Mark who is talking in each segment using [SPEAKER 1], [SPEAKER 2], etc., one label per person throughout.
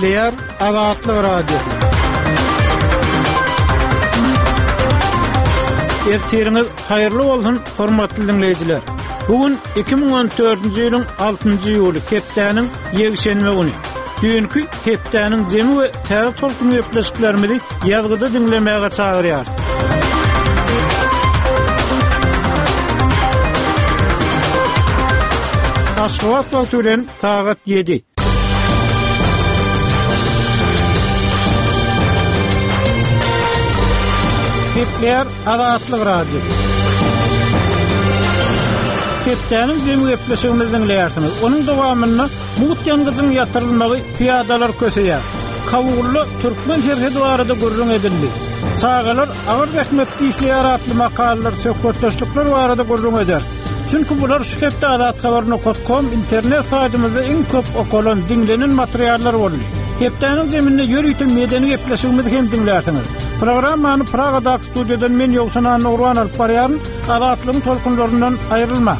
[SPEAKER 1] Gepleýär Azatlyk radiosu. Ertiriňiz haýyrly bolsun, hormatly dinleýijiler. Bugün 2014-nji ýylyň 6-njy ýuly, hepdäniň ýegşenme güni. Dünkü hepdäniň jemy we täze tolkun ýepleşiklerimizi ýazgyda dinlemäge çagyrýar. Aşgabat wagtylen saat 7. Gepleýär Azatlyk radiosu. Hepdäniň jemy ýepleşigimizi dinleýärsiňiz. Onuň dowamyny Mut ýangzyň ýatyrylmagy piýadalar köseýär. Kawurly türkmen şerhedi barada gurrun edildi. Çağalar agyr rahmetli işleýär atly makalalar, söhbetleşikler barada gurrun eder. Çünki bular şu hepde azathabarny.com internet saýtymyzda iň köp okulan, dinlenen materiallar bolýar. Hepdäniň zeminde ýörüýtüm medeni ýepleşigimizi hem dinlärsiňiz. Programmany Pragada studiýadan men Ýogşan Nurwan alyp barýaryn. Azatlygyň tolkunlaryndan aýrylma.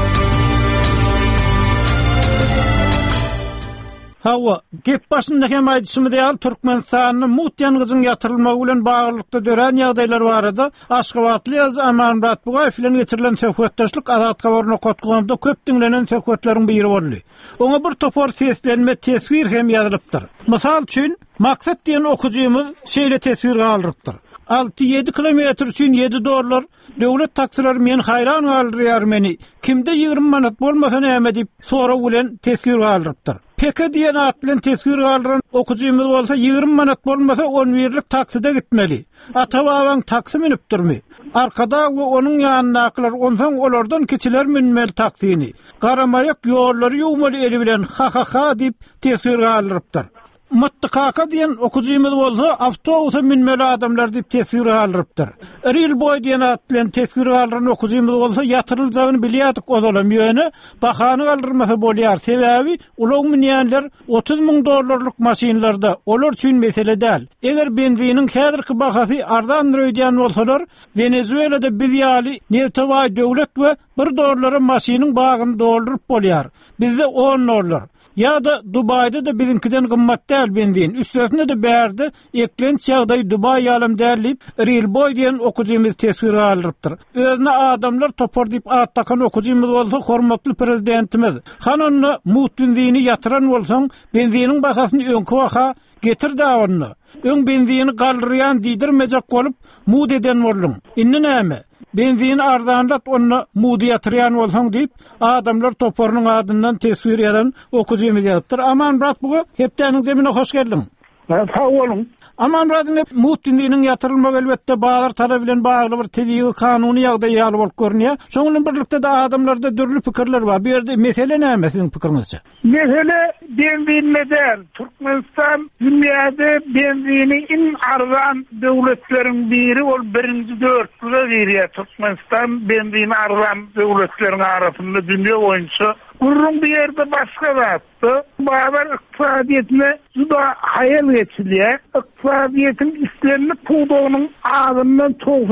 [SPEAKER 1] Hawa, gep başynda hem aýdyşymy diýal Türkmenistanyň Mut ýangzyň ýatyrylmagy bilen baglykda dören ýagdaýlar barada Aşgabatly ýaz Amanrat Bugaýew bilen geçirilen söhbetdeşlik Azatlyk.comda köp dinlenen söhbetleriň biri boldy. Oňa bir topar seslenme tesvir hem ýazylypdyr. Mysal üçin maksat diýen okujymyz şeýle tesvir galypdyr. 6-7 kilometr üçin $7, döwlet taksirler men hayran galýar meni. Kimde 20 manat bolmasa näme diýip sora bilen tesvir galypdyr. Peki diýen at bilen tesvir galyran okujymyz bolsa 20 manat bolmasa 10 birlik takside gitmeli. Atababaň taksi minipdirmi? Arkada we onuň ýanynakylar ondan olardan keçiler minmeli taksini. Garamaýak ýollary ýuwmaly eli bilen ha diýip tesvir galypdyr. Muttakaka diýen okujymyz bolsa awtobusa minmeli adamlar diýip tesvir galypdyr. Ril boy diýen at bilen tesvir galyran okujymyz bolsa ýatyryljagyny bilýärdik ozalam ýöne bahany galdyrmasa bolýar. Sebäbi ulag minýänler $30,000 maşinlarda olar üçin mesele däl. Eger benziniň häzirki bahasy ardandyr öýdýän bolsalar, Venezuelada biz ýaly newtawaý döwlet we $1 maşiniň bagyny doldurup bolýar. Bizde $10. Ya da Dubai'de de bizinkiden gymmat däl benzin. Üstüne de bärde eklenç ýagdaý Dubai ýalym därlip Real Boy diýen okujymyz tesvir galypdyr. Özüne adamlar topar diýip at takan okujymyz bolsa hormatly prezidentimiz. Hanony Mut benzini ýatyran bolsaň benziniň bahasyny öňkü waha getir dawanyny. Öň benzini galdyrýan diýdirmejek bolup Mut eden boldum. Inni näme? Benzin arzanlat onu mudy ýatyrýan bolsaň diýip adamlar toparynyň adyndan tesvir eden okujymy ýatyr. Amanrat bugu hepdäniň zemine hoş geldiň. Sağ olun. Amanratyn Mut dininiň ýatyrylmagy elbetde baýlar tara bilen bagly bir tebiği kanuny ýagdaý ýaly bolup görünýär. Şoňa bilen birlikde de adamlarda dürli pikirler bar. Bu ýerde mesele näme siziň pikiриňizçe?
[SPEAKER 2] Mesele benzinmeden Türkmenistan dünýäde benzini iň arzan döwletleriň biri ol 1-nji dörtlüge girýär. Türkmenistan benzini arzan döwletleriň arasynda dünýä boýunça gurrun bir ýerde başga zatdy. Baýlar iqtisadiýetine juda haýal geçilýär. İqtisadiýetin islenip puwdugynyň azyndan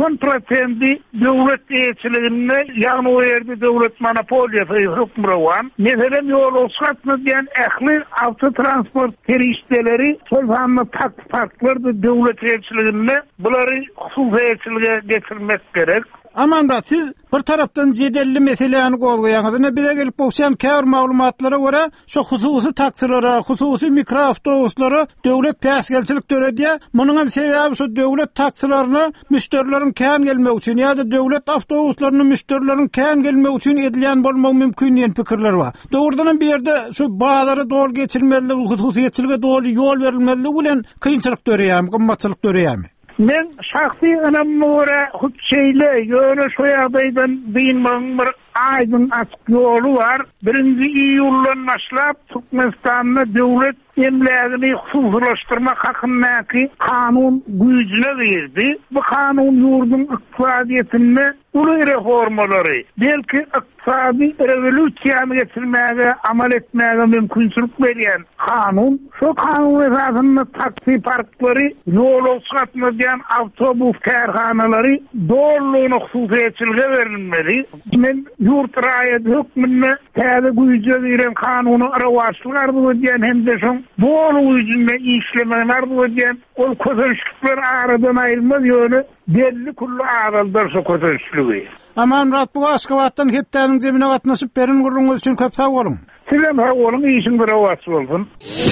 [SPEAKER 2] 90% döwlet ýetkiligine ýagny o ýerde döwlet monopoliýasy hukmran. Meselem ýol oşgatmy diýen ähli awtotransport terişdeleri solhanly taklardy döwlet ýetkiligine bulary hususiyetçilige getirmek gerek.
[SPEAKER 1] Amanrat, siz bir tarapdan jedelli meselelerini golgaýaňyzy bize gelip bolşan käwr maglumatlara görä şu hususy taksilara, hususy mikroawtobuslara döwlet päsgelçilik töredýär. Munyň hem sebäbi şu döwlet taksilaryna müşterilerin kän gelmek üçin ýa-da döwlet awtobuslaryna müşterilerin kän gelmek üçin edilýän bolmagy mümkin diýen pikirler bar. Dogrudan bir ýerde şu baýlary dol geçirmeligi, hususiýetçilige dol ýol berilmeligi bilen kynçylyk döreýär, gymmatçylyk döreýär.
[SPEAKER 2] Men şahsy önemime göre hüçeyle ýöne şu ýagdaýdan beýinmegiň bir aýdyn açyk ýolu bar. 1-nji iýuldan başlap Türkmenistanyň döwlet emlegini hususlaşdyrmak hakyndaky kanun güýjüne girdi. Bu kanun ýurdun iqtisadiýetini uly reformalary, belki iqtisadi rewolýusiýany getirmäge, amal etmäge mümkinçilik berýän kanun. Şu kanun esasında taksi parklary, ýol awtobus kärhanalary doğruluğunu hususiyetçiliğe verilmeli. Men yurt raýat hökmünde täze güýje bilen kanuny arawaçlyk arzu edýän hem de şoň bol güýjünde işlemäni arzu edýän ol közelişler aradan aýrylmaz ýöne belli kullu araldyr şo közelişligi.
[SPEAKER 1] Aman Murat, bu Aşgabatdan hepdäniň zemine gatnaşyp berin gurruňyz üçin köp sag bolun.
[SPEAKER 2] Sizem ha onuň işin bir awatçy bolsun.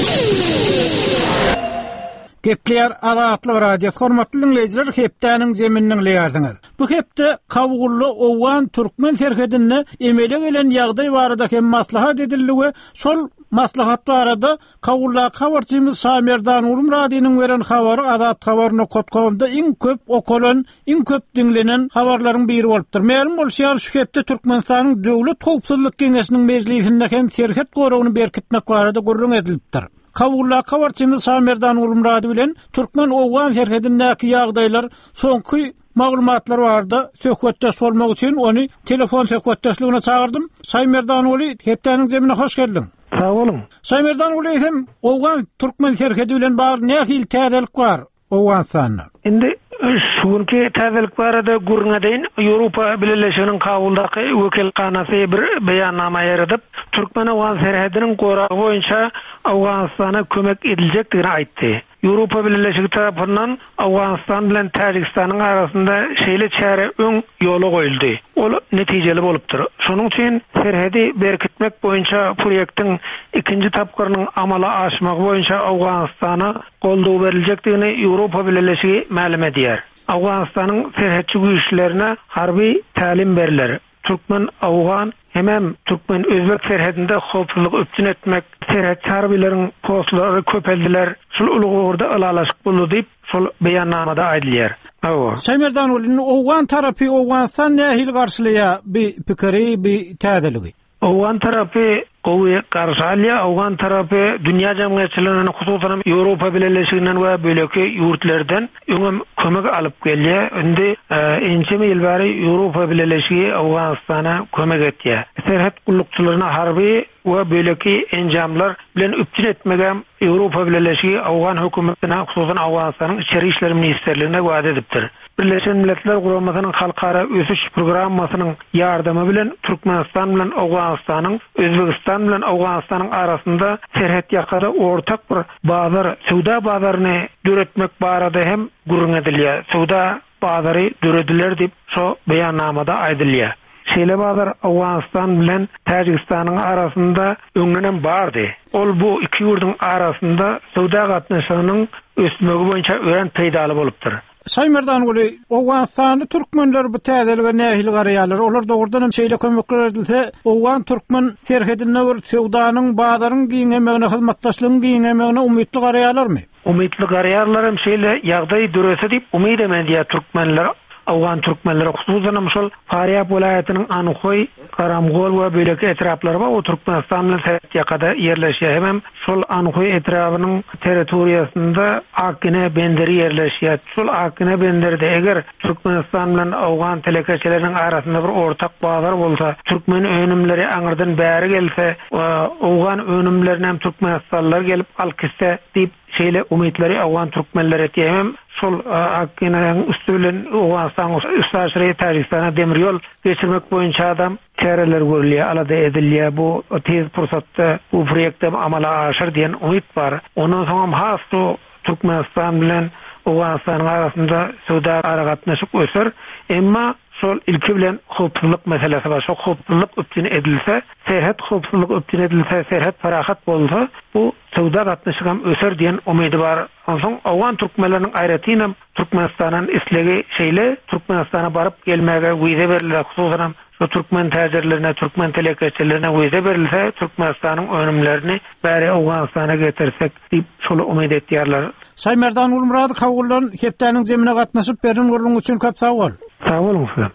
[SPEAKER 1] Gepler Azatlyk radio hormatly dinleýijiler, hepdäniň zeminiň leýärdiňiz. Bu hepde Kawgurly Owan türkmen serhedinde emele gelen ýagdaý barada hem maslahat edildi, şol maslahat barada Kawgurly habarçymyz Samerdan Ulum radiosynyň beren habary Azat habaryna kotganda iň köp okulan, iň köp dinlenen habarlaryň biri bolupdyr. Mälum bolýar şu hepde Türkmenistanyň Döwlet Howpsuzlyk Geňeşiniň mejlisinde hem serhet gorawyny berkitmek barada gurrun edilipdir. Kawgurly habarçymyz Samerdan Ulum radio bilen Türkmen Owan serhedindäki ýagdaýlar soňky maglumatlar bardy. Söhbetdeş bolmak üçin onu telefon söhbetdeşligine çağırdım. Samerdan Uly, hepdäniň zemine hoş geldin.
[SPEAKER 2] Sağ olun.
[SPEAKER 1] Samerdan Uly, hem Owan türkmen serhedi bilen bar nähil täzelik bar Owan sanyna?
[SPEAKER 3] Indi şuňky täzelik barada gurruna deýin Ýewropa Birleşiginiň kabuldaky wekilkanasy bir beýannama ýerledip Türkmen Owan serhediniň goragy boýunça Awganistana kömek ediljekdigini aýtdy. Ýewropa Birleşigi tarapyndan Awganistan bilen Täjikistanyň arasynda şeýle çäre öň ýoly goýuldy. Ol netijeli bolupdyr. Şonuň üçin serhedi berkitmek boýunça proýektiň ikinji tapgyrynyň amala aşmagy boýunça Awganistana goldaw beriljekdigini Ýewropa Birleşigi ma'lum edýär. Awganistanyň serhetçi güýçlerine harby talim beriler. Türkmen Awgan hemem Türkmen özbek serhedinde howpsuzlyk öpçün etmek, serhet harbilerin postlary köpeldiler. Şol ulugurda alalaşyk boldy diýip şol beýannamada aýdylýar.
[SPEAKER 1] Samerdan Uly, Owan tarapy Owanstan nähil garşylaýar bir pikiri, bir täzeligi?
[SPEAKER 3] Owan tarapy gowy garşalya, Owan tarapy dünýä jemgyýetçiliginiň hususan Ýewropa Birleşiginden we böleki ýurtlardan öňem kömek alyp gelýär. Indi ençe ýyl bäri Ýewropa Birleşigi Awganistana kömek etýär. Serhet gullukçylaryna harby we böleki enjamlar bilen öpçün etmegem Ýewropa Birleşigi Awgan hökümetine hususan Awganistanyň içeri işleri ministerligine wada edipdir. Birleşen Milletler Guramasynyň halkara ösüş programmasynyň ýardamy bilen Türkmenistan bilen Awganistanyň, Özbegistan bilen Awganistanyň arasynda serhet ýakada ortak bir bazar, sowda bazaryny döretmek barada hem gurrun edilýär. Sowda bazary dörediler diýip şo beýannamada aýdylýar. Şeýle bazar Awganistan bilen Täjikistanyň arasynda öňlenen bardy. Ol bu iki ýurduň arasynda sowda gatnaşygynyň ösmegi boýunça ören peýdaly bolupdyr.
[SPEAKER 1] Samerdan Uly, Awganistany türkmenler bu täzelige nähil garaýarlar? Olar dogrudan şeýle kömekler edilse, Owan türkmen serhedinde bir sowdanyň, bazaryň giňemegine, hyzmatdaşlygyň giňemegine umytly garaýarlarmy?
[SPEAKER 3] Umytly garaýarlar hem şeýle ýagdaý dörese diýip umyt edýär türkmenler. Awgan türkmenleri hususan şol Faryab welaýatynyň Anykoy, Karamgol we böleki etrapları bar. O Türkmenistan bilen serhet ýakada ýerleşýär. Hem şol Anykoy etrabynyň territoriýasynda Akine benderi ýerleşýär. Şol Akine benderde eger Türkmenistan bilen Awgan telekeçeleriniň arasynda bir ortak bazar bolsa, türkmen önümleri aňyrdan bäri gelse, Awgan önümlerine hem Türkmenistanlar gelip alkiste diýip şeýle umytları Awgan türkmenleri etýär. Şol Akineň üstülen Awganistan üstäşre Täjikistana demir ýol geçirmek boýunça adam çäreler görülýär, alada edilýär. Bu tez pursatda bu proýekde amala aşyr diýen umyt bar. Ondan soň has Türkmenistan bilen Awganistanyň arasynda sowda aragatnaşyk öser. Emma şol ilki bilen howpsuzlyk meselesi bar. Şol howpsuzlyk öpçün edilse, serhet howpsuzlyk öpçün edilse, serhet parahat bolsa, bu sowda gatnaşyk hem öser diýen umydy bar. Ondan Awgan türkmenleriň aýratynam Türkmenistanyň islegi şeýle Türkmenistana baryp gelmäge güýde berilýär. Hususan şu türkmen täzirlerine, türkmen telekeçilerine güýde berilse, Türkmenistanyň önümlerini bäri Awganistana getirsek diýip şol umyt etýärler.
[SPEAKER 1] Samerdan Ulum radio Kawgurlyň hepdäniň zemine gatnaşyp berin gurrun üçin köp sag bol.
[SPEAKER 3] Sag bolun siz.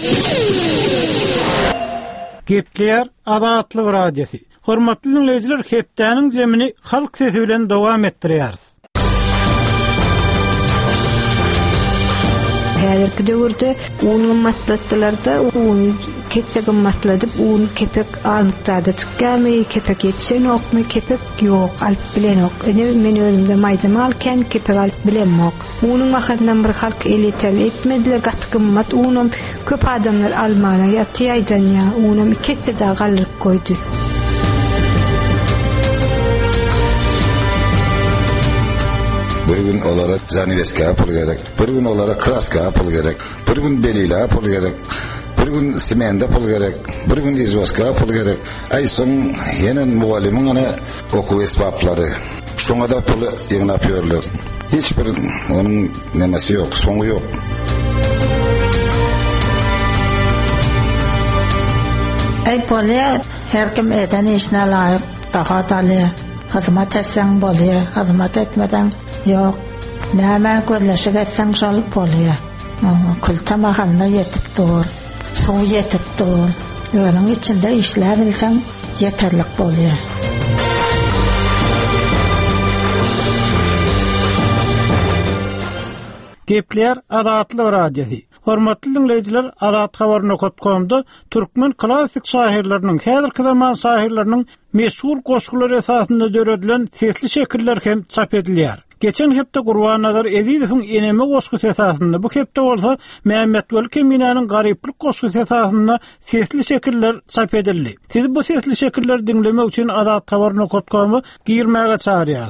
[SPEAKER 1] Gepler Azatlyk radiosy. Hormatly dinleýijiler, hepdäniň zemini halk sesi bilen dowam etdirýäris.
[SPEAKER 4] Häzirki döwürde unuň maslahatlarda kesse gymmatladyp uny kepek anykda çykgamy, kepek yetsen okmy, kepek ýok, alyp bilenok. Men özümde maýdam alken kepek alyp bilenmok. Unyň maksadyna bir halk eletel etmediler, gaty gymmat unum köp adamlar almana ýatyýdan ýa, unum kesse da galyp goýdy.
[SPEAKER 5] Bir gün olara zaniveska pul gerek, bir gün olara kraska pul gerek, bir gün belila pul gerek, bir gün simende pul gerek, bir gün izvaska pul gerek. Ay soň ýene mugallimin ana okuw esbaplary. Şoňa da pul ýeňnap ýörler. Hiç bir onuň nemesi ýok, soňy ýok.
[SPEAKER 6] Ay polya her kim eden işine laýyk daha daly. Hizmet etsen bolýar, hizmet etmeden ýok. Näme gözleşik etsen şol bolýar. Kul tamahana ýetip dur, suw ýetip dur. Ýöňiň içinde işler bilsen ýeterlik bolýar.
[SPEAKER 1] Gepler Adatly radiosi. Hormatly dinleyijiler, Adat habaryny.com'da türkmen klassik şairleriniň, häzirki zaman şairleriniň meşhur goşgulary esasynda döredilen sesli şekiller hem çap edilýär. Geçen hepde Gurbanazar Ezizowyň eneme goşgusy esasynda, bu hepde bolsa Mehmet Weli Keminanyň garyplyk goşgusy esasynda sesli şekiller çap edildi. Siz bu sesli şekilleri dinlemek üçin Adat habaryny.com'u girmäge çağırýarys.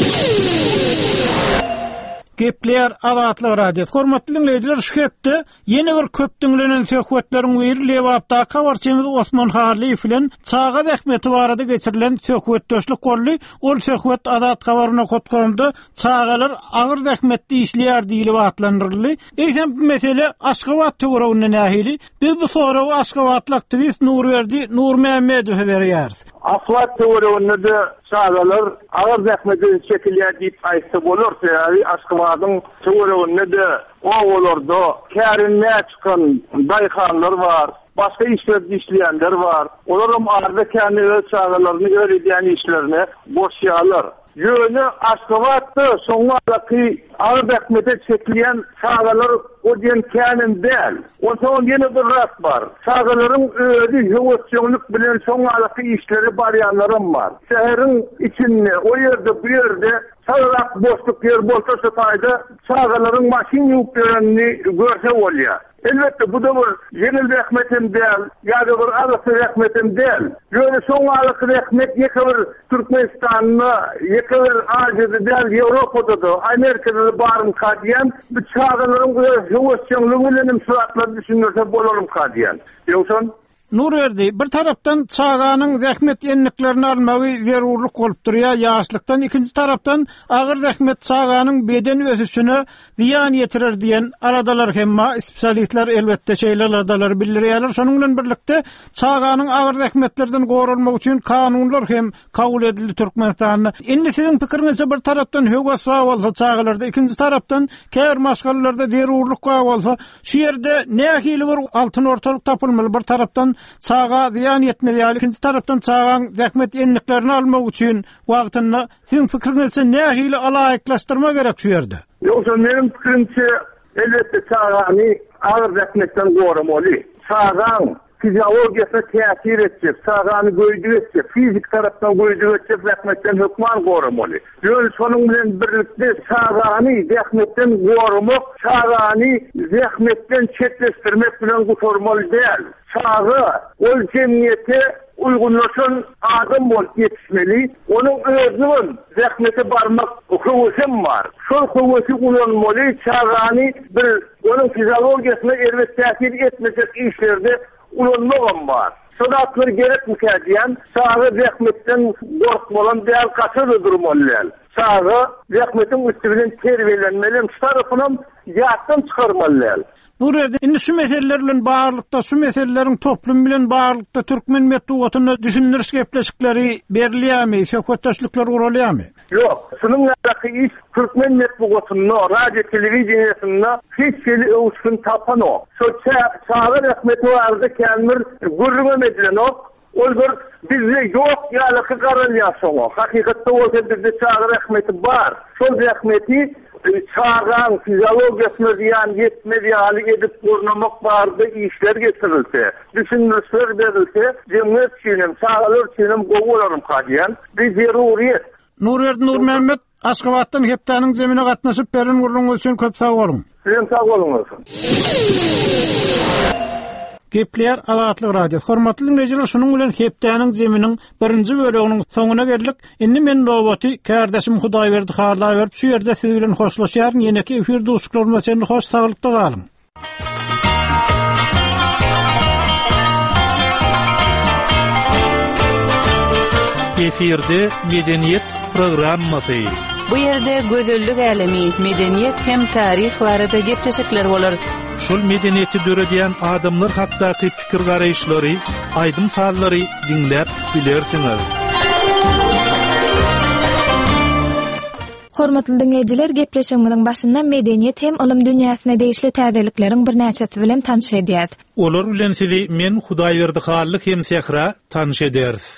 [SPEAKER 1] Gepler Adatly radiosi. Hormatly dinleyijiler, şu hepde ýene bir köp dinlenen söhbetleriň biri Lewapda kawarçymyz Osman Harliýew bilen Çaga Ähmeti barada geçirilen söhbetdeşlik boldy. Ol söhbet Adat habaryny.com'da Çagalar agyr Ähmetdi işleýär diýilip atlandyryldy. Eýsem bu mesele Aşgabat töwereginden nähili. Biz bu sorawy Aşgabatly aktivist Nurberdi Nurmehmedow berýäris.
[SPEAKER 2] Aşgabat töwereginde Çagalar agyr Ähmeti şekilýär diýip aýtsa bolarsa, Aşgabatyň töwereginde de owalarda kärinne çykan daýhanlar bar. Başka işleýänler bar. Olaram arda kendi öz çağalaryny öýredýän işlerini boşýarlar. Ýöne Aşgabatda soňalaky agyr Ähmete çekilýän çağalar o diýen känin däl. Oňa ýene bir rat bar. Çağalaryň öýdi höwetçilik bilen soňalaky işleri barýanlarym bar. Şäheriň içinde o ýerde bu ýerde çağalak boşluk ýer bolsa şaýda çağalaryň maşin ýupýaryny görse bolýar. Elbette bu da bir Cenil Ähmetim däl, ýa-da bir Agatha Ähmetim däl. Ýöne soňalaky Ähmet ýekebir Türkmenistanyny, ýekebir Aziýada däl, Ýewropada da, Amerikada da barym kadýan, bu çağalaryň höwetçiligi bilen suratlar düşünürse bolarym kadýan. Ýoksa
[SPEAKER 1] Nurberdi, bir tarapdan Çaganyň zähmet enliklerini almagy zerurlyk bolup durýar, ýaşlykdan, ikinji tarapdan agyr zähmet Çaganyň beden ösüşine ziýan ýetirer diýen aradalar hemma spesialistler elbetde şeýlerler bildirýärler. Şonuň bilen birlikde Çaganyň agyr zähmetlerden gorulmak üçin kanunlar hem kabul edildi Türkmenistanda. Indi siziň pikiriňizçe bir tarapdan höwes bolsa Çagalarda, ikinji tarapdan käbir maşgalalarda zerurlyk bolsa, şu ýerde nähili bir altyn ortalyk tapylmaly. Bir tarapdan Çaga ziýan ýetmeli, ikinji tarapdan Çagaň zähmet enliklerini almak üçin wagtynda siziň pikiriňizçe nähili alaýyklaşdyrma gerek şu ýerde?
[SPEAKER 2] Ýoksa meniň pikirimçe elbetde Çagany agyr zähmetden goramaly. Çagaň fiziologiýasy täsir etjek, Çagany göýdürecek, fizik tarapdan göýdürecek zähmetden hökman goramaly. Ýöne şonuň bilen birlikde Çagany zähmetden goramak, Çagany zähmetden çetleşdirmek bilen gutormaly däl. Çağı ol cemiyete uygunlaşan adam bolup yetişmeli. Onun özünün zähmete barmak howesem bar. Şol howesy ulanmaly, Çagany bir onun fiziologiýasyna elbet täsir etmejek işlerde ulanmagam bar. Şodatlar gerek mükadiyen, Çağı zähmetden gorkmalan däl kaçyr durmaly. Çağı zähmetin üstünden terbiýelenmeli, şu tarapynam ýatdan çykarmaly.
[SPEAKER 1] Nurberdi, indi şu meseleler bilen baglanykda, şu meseleleriň toplum bilen baglanykda türkmen medeniýetyny düşündiriş gepleşikleri berilýärmi, söhbetdeşlikler gurulýarmy?
[SPEAKER 2] Ýok, şunun ýaky iş türkmen medeniýetyny, radio telewiziýasyny hiç şeýle öwüşün tapan o. Şu Çağlar Ähmeti barada kämir gurruma medilen o,
[SPEAKER 7] Ol bir bizde yok ýaly garalýasyň. Hakykatda bolsa bizde çağı rahmeti bar. Şol rahmeti çağıran fizyologiýasyny diýen yetmediýäli edip gornamak bardy işler getirilse, düşünürler berilse, jemgyýet üçin, çağlar üçin gowularym kadýan bir zeruriýet.
[SPEAKER 1] Nur Mehmet Aşgabatdan hepdanyň zemine gatnaşyp beren gurrun üçin köp sag bolun.
[SPEAKER 7] Sizem sag bolun.
[SPEAKER 1] Gepler Azatlyk Radio. Hormatly dinleyijiler, şonuň bilen hepdanyň zeminiň birinji böleginiň soňuna geldik. Indi men roboty kardeşim Hudaýberdi harlap berip şu ýerde siz bilen hoşlaşýar. Ýene-ki efir dostlarymyz seni hoş saglykda galyň. Efirde Medeniyet programmasy.
[SPEAKER 8] Bu ýerde gözellik alemi, medeniýet hem taryh barada gepleşikler bolar.
[SPEAKER 1] Şol medeniýeti döredýän adamlar hakdaky pikir garaýşlary, aýdym sallary dinläp bilersiňiz.
[SPEAKER 9] Hormatly dinleyijiler, gepleşigimiň başynda medeniýet hem ilim dünýäsine degişli täzelikleriň bir näçesi bilen tanış edýäs.
[SPEAKER 1] Olar bilen sizi men Hudaýberdi Hallyk hem Sehra tanış ederiz.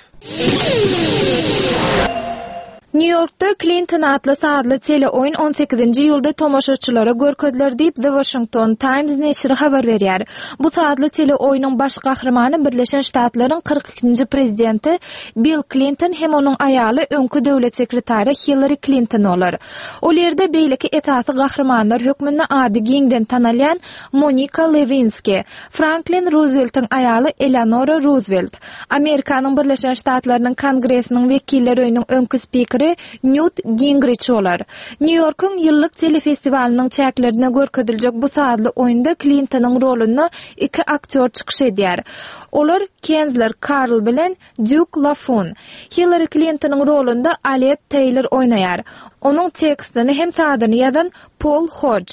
[SPEAKER 9] New York'ta Clinton adlı saatly tele oyun 18-nji ýylda tomoşaçylara görkezler diýip The Washington Times neşri habar berýär. Bu saatly tele oyunyň baş gahrymany Birleşen Ştatlaryň 42-nji prezidenti Bill Clinton hem onuň aýaly öňkü döwlet sekretary Hillary Clinton olar. Ol ýerde beýleki esasy gahrymanylar hökmünde ady giňden tanalýan Monica Lewinsky, Franklin Roosevelt'in aýaly Eleanor Roosevelt, Amerikanyň Birleşen Ştatlarynyň Kongresiniň wekilleri öýüniň öňkü spikeri Newt Gingrich olar. New York'un ýyllyk telefestivaliniň çäklerine görkezdiljek bu saatly oýunda Clinton'ın rolunu iki aktör çykyş edýär. Olar Kenzler Carl bilen Duke Lafon. Hillary Clinton'ın rolunda Alet Taylor oýnaýar. Onuň tekstini hem sadyny ýazan Paul Hodge.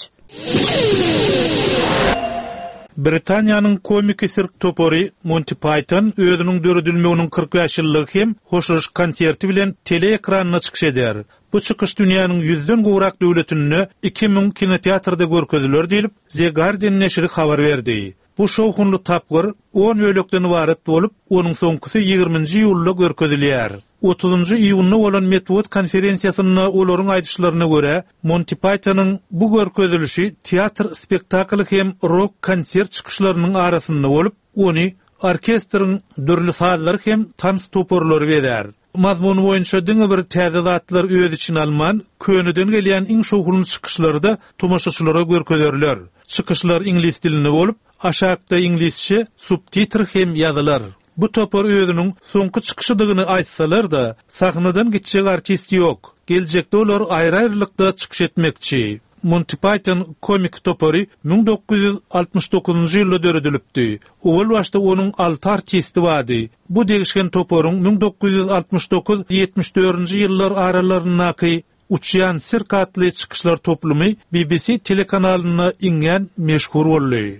[SPEAKER 1] Britaniýanyň komiki sirk topory Monty Python özüniň döredilmeginiň 45 ýyllyk hem hoşlaş konserti bilen tele ekranyna çykyş eder. Bu çykyş dünýäniň 100den gowrak döwletinde 2000 kinoteatrda görkeziler diýilip The Guardian neşri habar berdi. Bu şowhunly tapgyr 10 bölekden ibaret bolup, onuň soňkysy 20-nji ýylda görkezilýär. 30-njy iýunda bolan Metwod konferensiýasyna olaryň aýdyşlaryna görä, Monty Pythonyň bu görkezilişi teatr spektakly hem rock konsert çykyşlarynyň arasynda bolup, ony orkestrň dürli sazlary hem tans toporlary berýär. Mazmuny boýunça diňe bir täze zatlar öz için alman, könüden gelýän iň şowhunly çykyşlarda tomoşaçylara görkezerler. Çykyşlar ingliz dilinde bolup, aşağıda İngilizce subtitr hem ýazylar. Bu topor özüniň soňky çykyşydygyny aýtsalar da, sahnadan gitjek artist ýok. Geljekde olar aýry-aýrylykda çykyş etmekçi. Monty Python komik topory 1969-njy ýylda döredilipdi. Owal başda onuň 6 artisti bardy. Bu degişken toporyň 1969-74-nji ýyllar aralarynaky uçyan sirk atly çykyşlar toplumy BBC telekanalyna ingen meşhur boldy.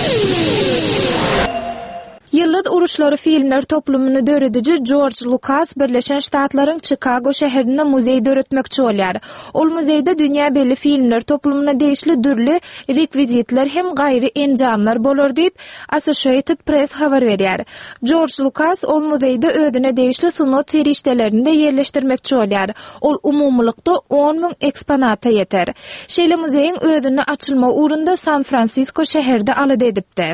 [SPEAKER 9] Ýyllyk uruşlary filmler toplumyny dörediji George Lucas Birleşen Ştatlaryň Chicago şäherinde muzey döretmekçi bolýar. Ol muzeyde dünýä belli filmler toplumyna degişli dürli rekvizitler hem gaýry enjamlar bolar diýip Associated Press habar berýär. George Lucas ol muzeyde ödüne degişli sunat serişdelerinde yerleşdirmekçi bolýar. Ol umumlykda 10.000 eksponata ýeter. Şeýle muzeyiň ödüne açylma urunda San Francisco şäherde alady edipdi.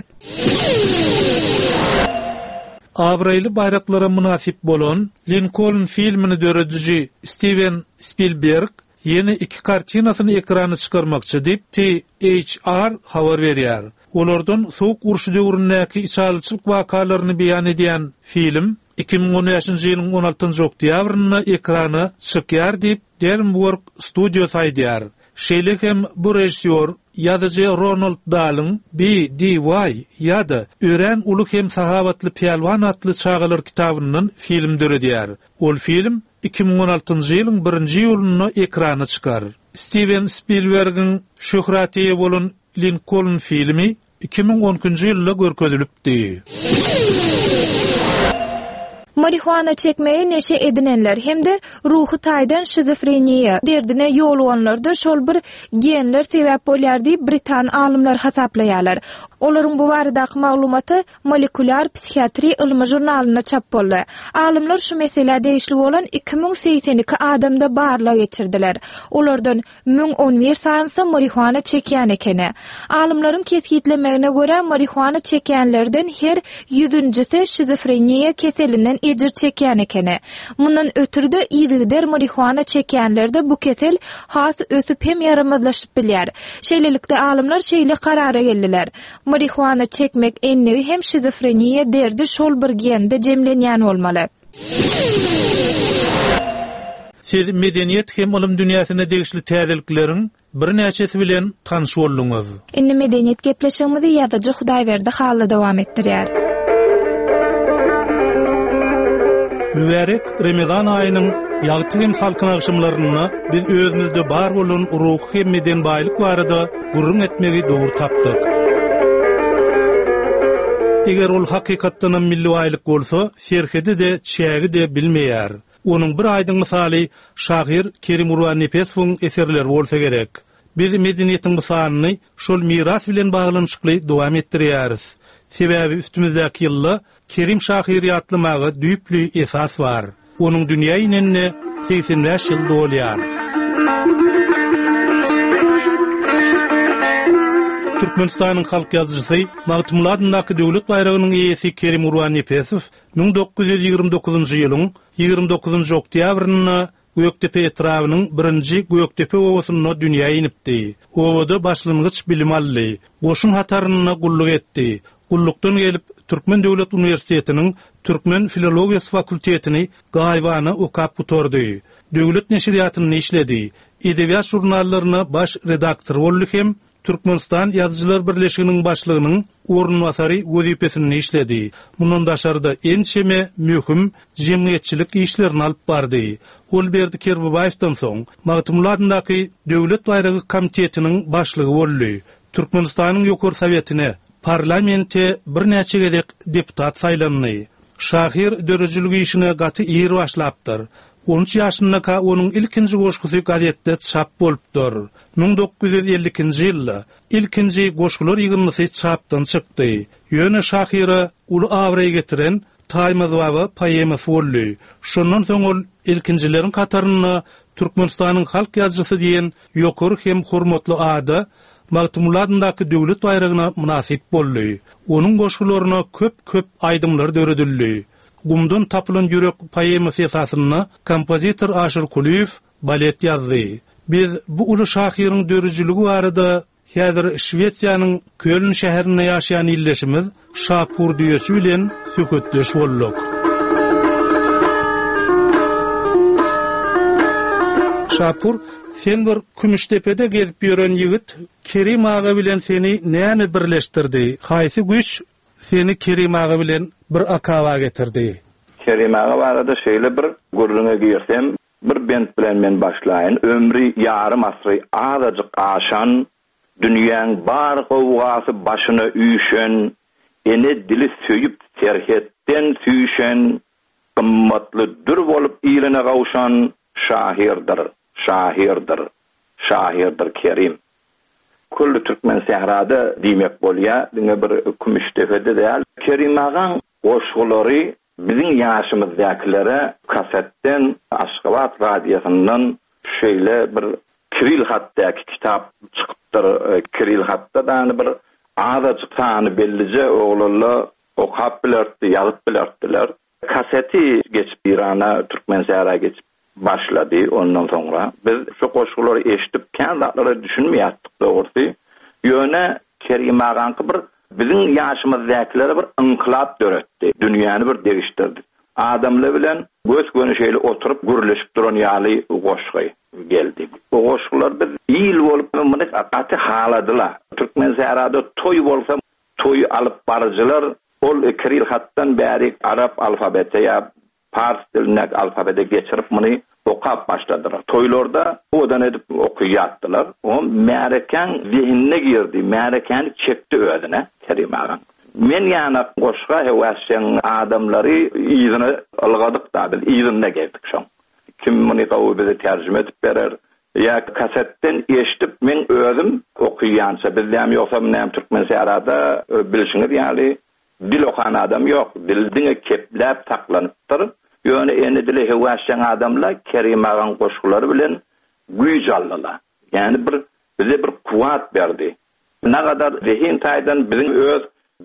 [SPEAKER 1] Abraylı bayraklara münasip bolan Lincoln filmini dörediji Steven Spielberg yeni 2 kartinasyny ekrana çykarmakçy diýip THR habar berýär. Olardan soğuk uruşy döwründäki içalçylyk wakalaryny beýan edýän film 2015-nji ýylyň 16-njy oktýabryna ekrana çykýar diýip Dermwork Studios aýdýar. Şeýle hem bu rejissor ýazyjy Ronald Dahl'ın B.D.Y. ýa-da Ören uluk hem sahabatly Pelwan atly çağalar kitabynyň film döredýär. Ol film 2016-njy ýylyň 1-nji ýylyna ekrana çykar. Steven Spielberg'in şöhraty bolan Lincoln filmi 2010-njy ýylda görkezilipdi.
[SPEAKER 9] Marihuana çekmeyi neşe edinenler hem de ruhu taýdan şizofreniýa derdine ýoluwanlarda şol bir genler sebäp bolýar diýip Britan alymlar hasaplaýarlar. Olaryň bu baradaky maglumaty Molekular Psikiatri ilmi jurnalyna çap boldy. Alymlar şu meselede işli bolan 2082 adamda barla geçirdiler. Olardan 1011 sansa marihuana çekýän ekeni. Alymlaryň kesgitlemegine göre marihuana çekýänlerden her 100-njisi şizofreniýa keselinden ejir çekýän ekeni. Mundan ötürde ýygyder marihuana çekýänlerde bu kesel has ösüp hem yaramazlaşyp bilýär. Şeýlelikde alymlar şeýle karara geldiler. Marihuana çekmek enni hem şizofreniýa derdi şol bir gende jemlenýän bolmaly.
[SPEAKER 1] Siz medeniýet hem ilim dünýäsine degişli täzeliklerin bir näçesi bilen tanyş bolduňyz.
[SPEAKER 9] Indi medeniýet gepleşigimizi ýazyjy Hudaýberdi hally dowam etdirýär.
[SPEAKER 1] Mübarek Ramazan aýynyň ýagtyň halkyň agşamlaryny biz özümizde bar bolan ruhy meden baýlyk barada gurrun etmegi dogry tapdyk. Eger ol hakykatdan milli baýlyk bolsa, şerhedi de çägi de bilmeýär. Onuň bir aýdyň misaly şahyr Kerim Urwan Nepesowyň eserleri bolsa gerek. Biz medeniýetiň misalyny şol miras bilen baglanyşykly dowam etdirýäris. Sebäbi üstümizdäki ýylda Kerim şahyry ýatlymagy düýpli esas bar. Onuň dünýä ýynenne 85 ýyl dolýar. Türkmenistanyň halk ýazgysy Magtymladyňdaky döwlet bayragynyň eýesi Kerim Urwan Nepesow 1929-njy ýylyň 29-njy oktýabryny Göktepe etrawynyň birinji Göktepe owasyna dünýä ýenipdi. Owada başlangyç bilim aldy. Goşun hataryna gulluk etdi. Gullukdan gelip Türkmen Döwlet Uniwersitetiniň Türkmen Filologiýasy fakultetini gaýbana okap gutordy. Döwlet neşriýatyny işledi. Edebiýat jurnallaryna baş redaktor boldy hem Türkmenistan Ýazgyjylar Birleşiginiň başlygynyň ornwasary wezipesini işledi. Mundan daşarda ençeme möhüm jemgyýetçilik işlerini alyp bardy. Olberdi Kerbibaýewden soň Magtymladyňdaky Döwlet Bayragy komitetiniň başlygy boldy. Türkmenistanyň ýokary sowetine parlamente bir näçe gedek deputat saýlandy. Şahyr dörejiligi işine gaty ýer başlapdyr. 13 ýaşynda onuň ilkinji goşgusy gazetde çap bolupdyr. 1952-nji ýylda ilkinji goşgular ýygynyny çapdan çykdy. Ýöne şahyra uly awraý getiren taýmazywaby poemasy boldy. Şondan soň ol ilkinjileriň kataryna Türkmenistanyň halk ýazgysy diýen ýokary hem hormatly ada Magtymladyňdaky döwlet bayragyna munasip boldy. Onuň goşgularyna köp aýdymlar döredildi. Gumdan tapylan ýürek poemasy esasyny kompozitor Aşyr Kuliýew balet ýazdy. Biz bu uly şahyryň dörejiligi barada häzir Şwetsiýanyň Köln şäherinde ýaşaýan illeşimiz Şapur diýesi bilen söhbetleş bolduk. Şapur, sen bir Kümüştepe'de gezip ýören ýigit Kerim ağa bilen seni näme birleşdirdi? Haýsy güç seni Kerim ağa bilen bir akawa getirdi?
[SPEAKER 10] Kerim ağa barada şeýle bir gurruna girsem, bir bent bilen men başlaýyn. Ömri ýarym asry azajyk aşan, dünýäň bar gowgasy başyna üýşen, ene dili söýüp terhetden süýşen, gymmatly dür bolup ýylyna gawşan şahirdir Kerim. Kullu Türkmen sehrada diýmek bolýar, diňe bir Kümüştepede däl. Kerim agaň goşgulary biziň ýaşymyzdakilere kasetden Aşgabat radiýasyndan şeýle bir Kiril hatdaky kitap çykypdyr. Kiril hatda da bir azajyk sany bellije oglanlar okap bilerdi, ýazyp bilerdiler. Kaseti geçip Irana, Türkmen sehrada geçip başladı. Ondan sonra biz şu goşgulary eşitip kendileri düşünmeýärdik dogry. Ýöne Kerim agaň bir biziň ýaşymyzdakilere bir inkılap döretdi. Dünýäni bir degişdirdi. Adamlar bilen göz gönüşeýle oturup gürleşip duran ýaly goşgy geldi. Bu goşgular biz ýyl bolup muny gaty haladylar. Türkmen sehrada toý bolsa toý alyp barjylar ol Kiril hatdan bäri Arap alfabeti ýa Fars diline alfabete geçirip muny okap başladylar. Toýlarda odan edip okuýatdylar. O märeken zihnine girdi, märekeni çekdi özüne Kerim ağa. men ýa-ni goşga hewasçyň adamlary ýygyny algadyk da bil ýygyna geldik şoň. Kim muny gawy bize terjime edip berer ýa kasetden eşitip men özüm okuýança bizden ýoksa men türkmen şäherinde bilişiňiz ýaly dil okan adam ýok. Dildiňe kepläp taklanypdyr. Ýöne eni dili hewasçyň adamlar Kerimagan goşgulary bilen güýj aldylar. Ýani bize bir kuwat berdi. Ne kadar zihin taydan bizim öz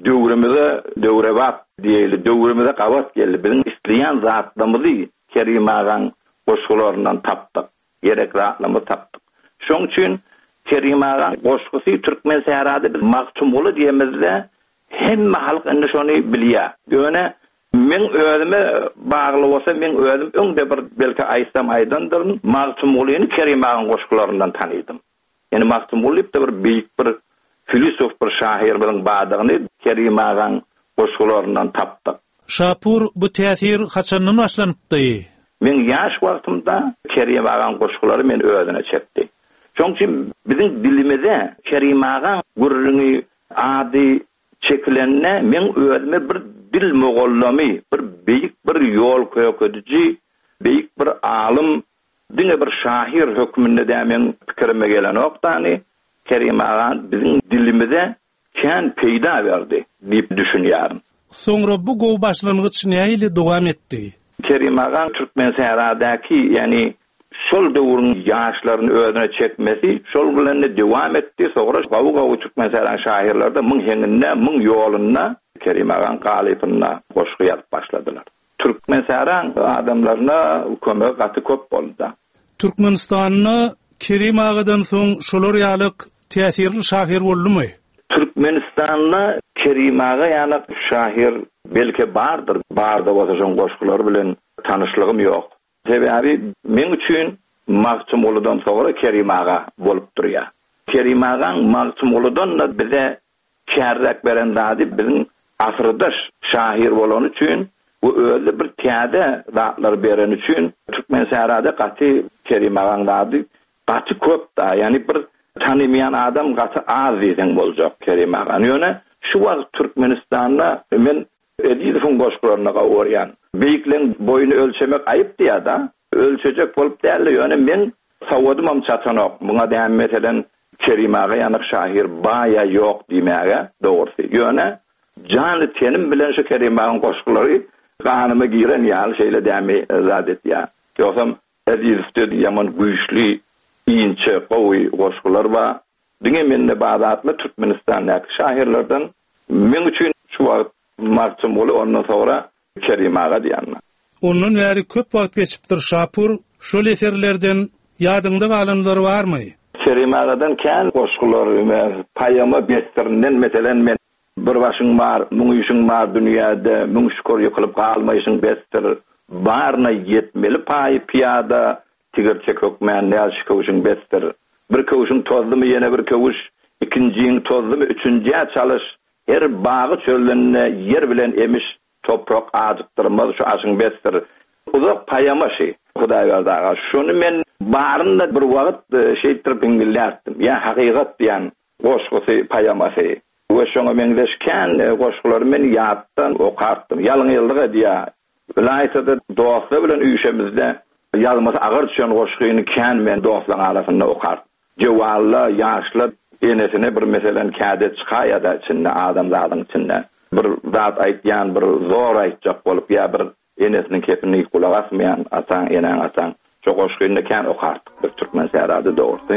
[SPEAKER 10] döwrewap diýeli, döwremize gawat geldi. Bizim isleýän zatlarymyzy Kerimagan goşgularyndan tapdyk. Gerek zatlarymyzy tapdyk. Şoň üçin Kerimagan goşgusy türkmen şäherinde biz magtumuly diýemizde hemme halk indi şonu bilýär. Ýöne men özüme bagly bolsa men özüm öňde bir belki aýsam aýdandyr magtumulyny Kerimagan goşgularyndan tanydım. Yani magtumuly bir beýik bir filosof bir şair bilen badygyny Kerimagan goşgularyndan tapdyk.
[SPEAKER 1] Şapur bu täsir haçandan başlanypdy?
[SPEAKER 10] Men ýaş wagtymda Kerimagan goşgulary men özüne çekdi. Şoň üçin biziň dilimizde Kerimagan gurrüňi ady çekilenne men özüme bir dil mogallamy, bir beýik bir ýol köýüji, beýik bir alim, diňe bir şair hökmünde de men pikirime gelen oktany Kerimagan bizim dilimize kän peýda berdi diýip düşünýärm.
[SPEAKER 1] Soňra bu gowy başlangyç näýle dowam etdi?
[SPEAKER 10] Kerimagan türkmen şäherindäki ýani şol döwrüň ýaşlaryny özüne çekmesi şol bilen dowam etdi. Soňra gawy türkmen şairlerde müň henginde, müň ýolunda Kerimagan galypyna goşgy ýazyp başladylar. Türkmen şäheriniň adamlaryna kömek gaty köp boldy.
[SPEAKER 1] Türkmenistanyny Kerimagadan soň şolar ýalyk täsirli şair boldymy?
[SPEAKER 10] Türkmenistanyna Kerimaga ýalyk şair belki bardyr. Barda bolsa şoň goşgulary bilen tanyşlygym ýok. Sebäbi men üçin Magtumulydan soňra Kerimaga bolup durýar. Kerimagan Magtumulydan bize kärrak beren zady biziň asyrdaş şair bolan üçin bu özü bir täze zatlar beren üçin türkmen şäherinde gaty Kerimagan zady gaty köp da, ýani bir tanımayan adam gaty az diýen boljak Kerimagan. Ýöne şu wagt Türkmenistanda men edýifin goşgularyna gawryan. Beýikliň boyuny ölçemek aýyp diýär da, ölçejek bolup däl. Ýöne men sawodymam çatanok. Muňa däm meselen Kerimaga ýanyk şair baýa ýok diýmäge dogry. Ýöne jany tenim bilen şu Kerimagan goşgulary ganyma giren ýaly şeýle dämi zat etýär. Ýoksam edýifde ýaman güýçli inçe gowy goşgular ba. Diňe mende badatly Türkmenistandaky şairlerden men üçin şu wagt Magtumuly ondan sonra Kerimaga diýärler.
[SPEAKER 1] Onun bäri köp wagt geçipdir Şapur. Şol eserlerden ýadynda galanlary barmy?
[SPEAKER 10] Kerimagadan kän goşgular paýama bestirinden meselen men bir başyň bar, müň ýüşüň bar dünýäde, müň şükür ýykylyp galmaýyşyň bestir barna ýetmeli paý piýada tigirçek hökmän näçe kowuşyň bestir. Bir kowuşyň tozlymy ýene bir kowuş, ikinjiň tozlymy üçünjiä çalyş. Her bagy çöllerine yer bilen emiş toprak azyktyrmaz şu aşyň bestir. Uzak paýama şey. Hudaý berdi. Şonu men barynda bir wagt şeýtir piňillerdim. Ya hakykat diýen goşgusy paýamasy. We şoňa men deşken goşgulary men ýatdan okartdym. Ýalyň ýyldyk edýär. Vilaýatda dostlar bilen üýşemizde ýalmasy agyr düşen goşgyny kän men dostlaryň arasynda okartdym. Jewalla ýaşlar enesine bir meselen käde çykaýa da içinde adamlaryň içinde bir zat aýtýan bir zor aýtjak bolup ýa bir enesiniň kepini kulak asmayan atan enen atan çok goşgyny kän okartdyk bir türkmen şäherinde dogry.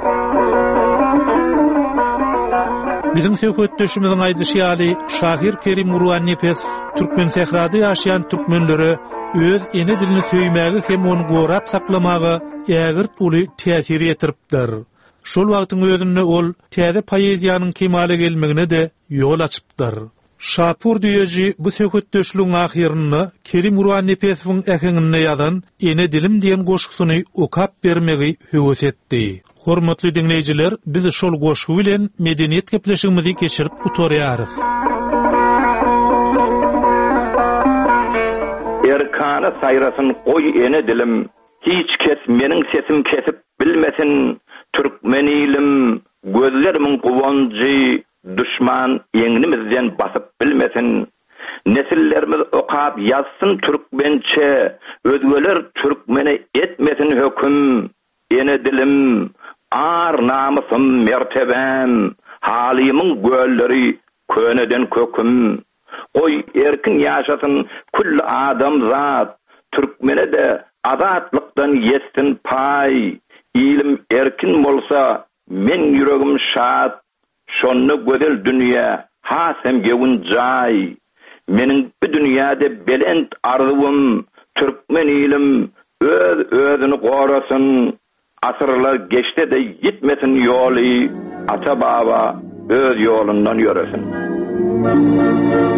[SPEAKER 1] Bizim söhbetdeşimiziň aýdyşy ýaly şair Kerim Urwannepes türkmen şäherinde ýaşaýan türkmenlere öz ene dilini söýmäge hem onu gorat saklamagy ýagyrt uly täsir ýetiripdir. Şol wagtyň özünde ol täze poeziýanyň kemale gelmegine de ýol açypdyr. Şapur diýeji bu söhbetdeşligiň ahyryny Kerim Urwannepesowyň äheňine ýazan ene dilim diýen goşgusyny okap bermegi höwes etdi. Hormatly dinleýijiler, biz şol goşgu bilen medeniýet gepleşigimizi geçirip utorýarys.
[SPEAKER 10] Erkana sayrasyn goý ene dilim, hiç kes meniň sesim kesip bilmesin. Türkmenilim gözlerimin guvanjy, düşman yeňinimizden basyp bilmesin. Nesillerimiz okap yazsın Türkmençe, özgeler Türkmeni etmesin höküm. Ene dilim, ar namusum, mertebem, halimin gölleri köneden köküm. Oy erkin yaşasın kull adam zat, Türkmene de azatlıktan yestin pay. İlim erkin bolsa men yüregim şad, şonnu gödel dünya hasem gewin jay. Menin bu dünyada belent arzum, Türkmen ilim özünü qorasın. Asırlar geçti de gitmesin yolu, ata baba öz yolundan yürüsün.